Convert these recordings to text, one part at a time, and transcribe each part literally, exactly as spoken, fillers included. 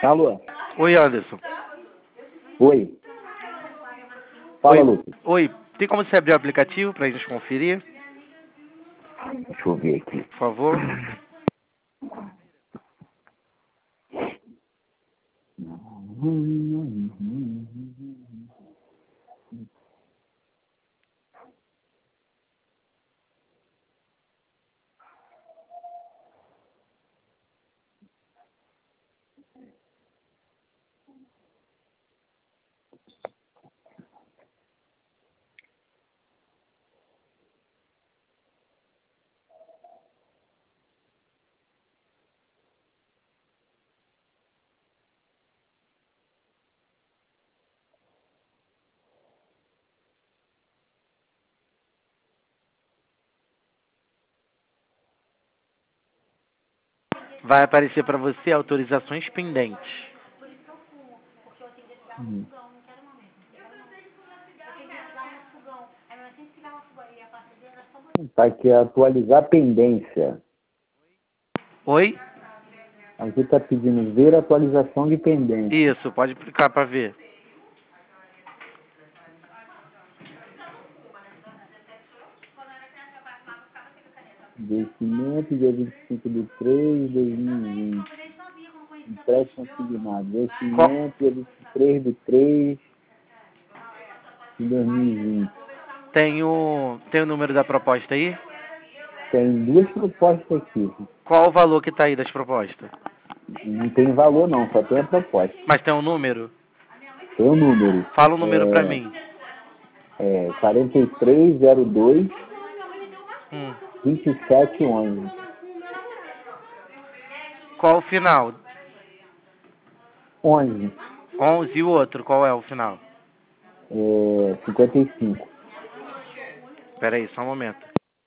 Alô? Oi, Anderson. Oi. Fala, Oi. Lucas. Oi, tem como você abrir o aplicativo pra gente conferir, Deixa eu ver aqui. por favor? Vai aparecer pra você autorizações pendentes. Hum. Tá aqui, atualizar pendência. Oi? Aqui tá pedindo ver atualização de pendência. Isso, pode clicar pra ver. Investimento, dia vinte e cinco de três de dois mil e vinte. Empréstimo consignado. Investimento, dia vinte e três de três de dois mil e vinte. Tem o, tem o número da proposta aí? Tem duas propostas aqui. Qual o valor que tá aí das propostas? Não tem valor não, só tem a proposta. Mas tem um número? Tem o número. Fala o número é, pra mim. É quarenta e três zero dois Hum. vinte e sete onze. Qual o final? onze. onze e o outro, qual é o final? É, cinquenta e cinco. Pera aí, só um momento.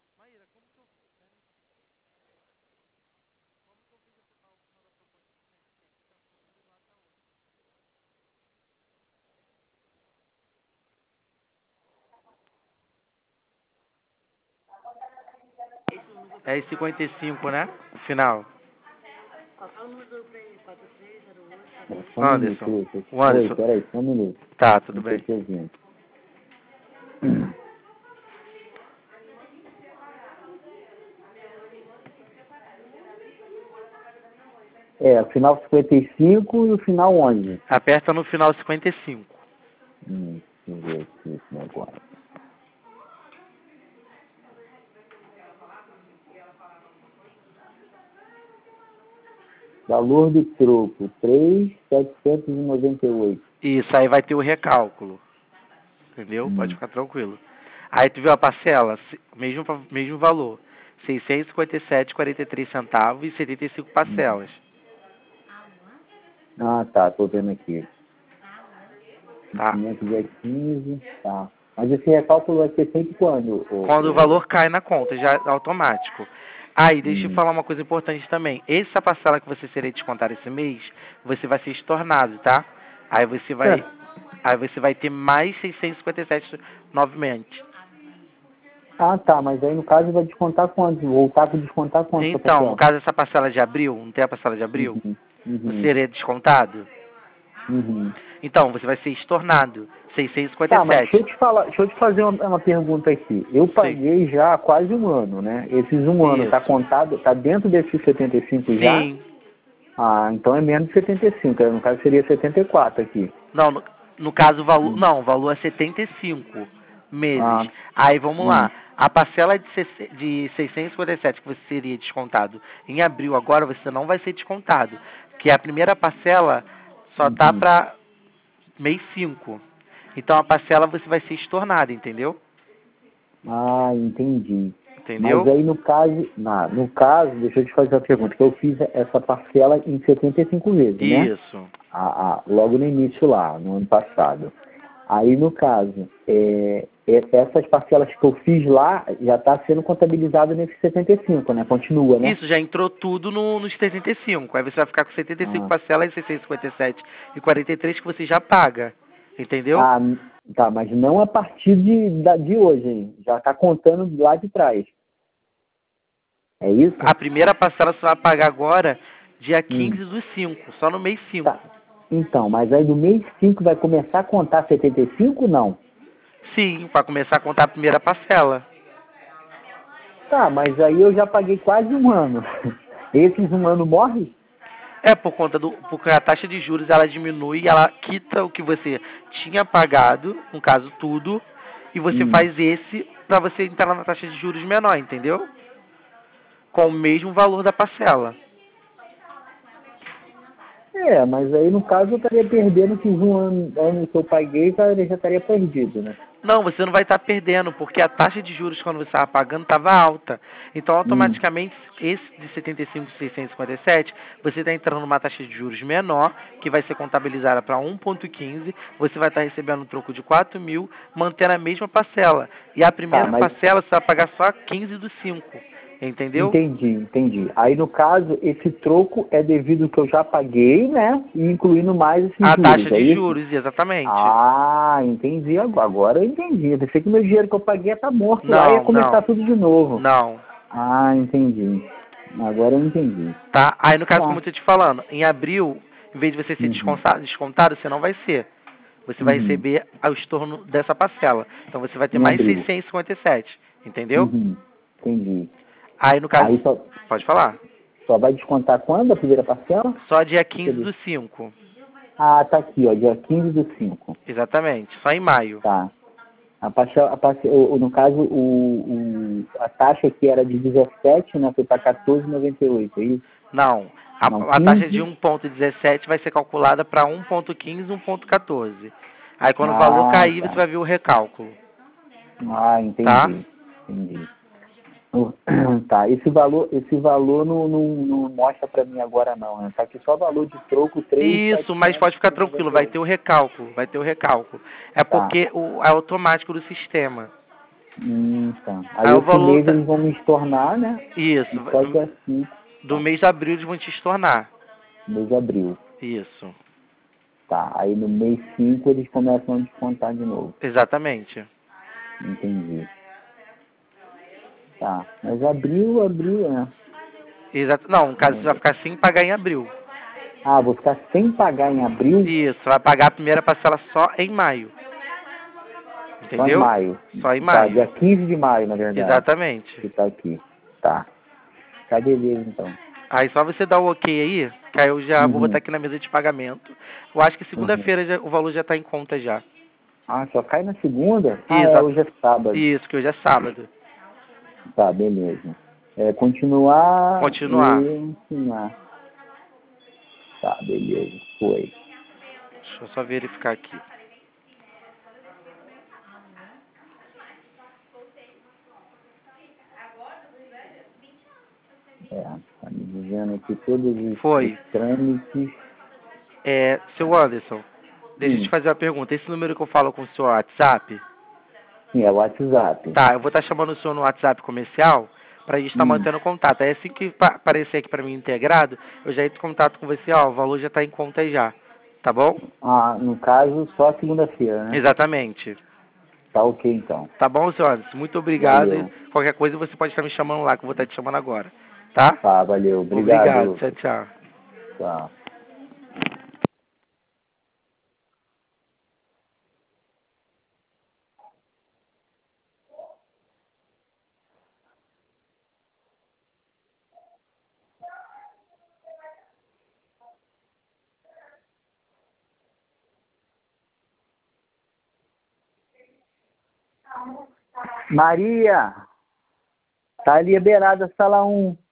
É cinquenta e cinco, né? O final. Só um Anderson. minuto, Lucas. O Anderson. Oi, peraí, só um minuto. Tá, tudo Não tô bem. te ouvindo. É, o final cinquenta e cinco e o final onze. Aperta no final cinquenta e cinco. Hum, deixa eu ver aqui esse negócio. Valor do troco, três mil setecentos e noventa e oito. Isso, aí vai ter o recálculo. Entendeu? Hum. Pode ficar tranquilo. Aí tu viu a parcela, se- mesmo, pa- mesmo valor. seiscentos e cinquenta e sete reais e quarenta e três centavos e setenta e cinco parcelas. Ah, tá, tô vendo aqui. Tá? quinhentos dia quinze, tá. Mas esse recálculo vai ser sempre quando? O, Quando o o... valor cai na conta, já é automático. Aí, deixa eu Hum. falar uma coisa importante também. Essa parcela que você seria descontar esse mês, você vai ser estornado, tá? Aí você vai, É. aí você vai ter mais seiscentos e cinquenta e sete novamente. Ah, tá, mas aí no caso vai descontar quanto? Voltar para descontar quanto? Então, no caso dessa parcela de abril, não tem a parcela de abril? Uhum, Você uhum, seria descontado? uhum. Então, você vai ser estornado. seiscentos e cinquenta Tá, e mas sete. deixa eu te falar, deixa eu te fazer uma, uma pergunta aqui. Eu Sim. paguei já há quase um ano, né? Esses um ano tá Isso. contado, tá dentro desses setenta e cinco já? Sim. Ah, então é menos de setenta e cinco, no caso seria setenta e quatro aqui. Não, no, no caso o valor, Hum. não, o valor é setenta e cinco meses. Ah, Aí vamos hum, lá. A parcela de, sesse- de seiscentos e cinquenta e sete que você seria descontado em abril agora, você não vai ser descontado. Que a primeira parcela só tá uhum. para mês cinco. Então a parcela você vai ser estornada, entendeu? Ah, entendi. Mas Entendeu? aí no caso, na, no caso, deixa eu te fazer uma pergunta, que eu fiz essa parcela em setenta e cinco vezes, né? Isso. A, a, logo no início lá, no ano passado. Aí no caso, é, é, essas parcelas que eu fiz lá já está sendo contabilizado nesse setenta e cinco, né? Continua, né? Isso, já entrou tudo no, nos setenta e cinco. Aí você vai ficar com setenta e cinco Ah, parcelas de seiscentos e cinquenta e sete e quarenta e três que você já paga. Entendeu? ah, tá, mas não a partir de, da, de hoje, hein? Já está contando lá de trás. É isso? A primeira parcela você vai pagar agora dia Hum. quinze do cinco, só no mês cinco. Tá. Então, mas aí no mês cinco vai começar a contar setenta e cinco ou não? Sim, para começar a contar a primeira parcela. Tá, mas aí eu já paguei quase um ano. Esses um ano morre? É, por conta do. Porque a taxa de juros ela diminui, ela quita o que você tinha pagado, no caso tudo, e você Hum. faz esse para você entrar na taxa de juros menor, entendeu? Com o mesmo valor da parcela. É, mas aí no caso eu estaria perdendo esses um ano, ano que eu paguei, já já estaria perdido, né? Não, você não vai estar perdendo, porque a taxa de juros quando você estava pagando estava alta. Então, Hum. automaticamente, esse de setenta e cinco mil seiscentos e cinquenta e sete, você está entrando numa taxa de juros menor, que vai ser contabilizada para um vírgula quinze, você vai estar recebendo um troco de quatro mil, mantendo a mesma parcela. E a Tá, primeira mas parcela você vai pagar só quinze do cinco, entendeu? entendi, entendi. Aí no caso, esse troco é devido ao que eu já paguei, né? E incluindo mais esses A juros, taxa é de isso? juros, exatamente. Ah, entendi agora. Agora eu entendi. Eu pensei que meu dinheiro que eu paguei ia estar morto lá e ia Não, começar não, tudo de novo. não. Ah, entendi. Agora eu entendi. Tá? Aí, no caso, como Tá. eu tô te falando, em abril, em vez de você ser Uhum. descontado, descontado você não vai ser. Você vai Uhum. receber ao estorno dessa parcela. Então você vai ter Em mais abril. seiscentos e cinquenta e sete, entendeu? Uhum. Entendi. Aí, no caso, Aí só, pode falar. só vai descontar quando a primeira parcela? Só dia quinze do cinco. Ah, tá aqui, ó, dia quinze do cinco. Exatamente, só em maio. Tá. A parcela, a parcela, o- o- no caso, o, o, a taxa aqui era de dezessete, né? Foi para quatorze e noventa e oito, é isso? Não, Não, a, a taxa de quinze. um vírgula dezessete vai ser calculada para um vírgula quinze, um vírgula quatorze. Aí quando o valor Ah, cair, você tá. vai ver o recálculo, Ah, tá? entendi. Entendi. O- Tá, esse valor, esse valor não, não, não mostra para mim agora não, né? Tá aqui só o valor de troco três mil Isso, mas pode setecentos ficar e tranquilo, noventa e vai oito. ter o recálculo, vai ter o recálculo. É Tá. porque o, é automático do sistema. Hum, tá. Aí Aí o esse valor mês tá. eles vão me estornar, né? Isso, E só do, dia cinco, do tá. mês de abril eles vão te estornar. Mês de abril. Isso, Tá. Aí no mês cinco eles começam a descontar de novo. exatamente. Entendi. Tá. Mas abril, abril, né? Exato. Não, no caso você vai ficar sem pagar em abril. Ah, vou ficar sem pagar em abril, Isso, vai pagar a primeira parcela só em maio. só em Entendeu? maio. Só em Tá, maio. dia quinze de maio, na verdade. Exatamente. Que tá aqui. Tá. Tá beleza, então. Aí só você dá o ok aí, que aí eu já vou botar Uhum. aqui na mesa de pagamento. Eu acho que Uhum. segunda-feira já- o valor já está em conta já. Ah, só cai na segunda? Ah, é, Exato. hoje é sábado. Isso, que hoje é sábado. Tá, beleza. É, continuar Continuar. e ensinar. Tá, beleza. Foi. Deixa eu só verificar aqui. É, tá me dizendo aqui todos os, os Foi. trâmites. É, seu Anderson, deixa eu te Hum, fazer uma pergunta. Esse número que eu falo com o seu WhatsApp, sim, é o WhatsApp. tá, eu vou estar chamando o senhor no WhatsApp comercial para a gente estar Hum. mantendo contato. Aí assim que pa- aparecer aqui para mim integrado, eu já entro em contato com você, ó, o valor já está em conta aí já. Tá bom? Ah, no caso, só segunda-feira, né? Exatamente. Tá ok, então. Tá bom, senhor Anderson? Muito obrigado. E Valeu. qualquer coisa você pode estar me chamando lá, que eu vou estar te chamando agora. Tá? Tá, valeu. Obrigado. Obrigado. Tchau, tchau. Tchau. Maria, tá liberada a sala um.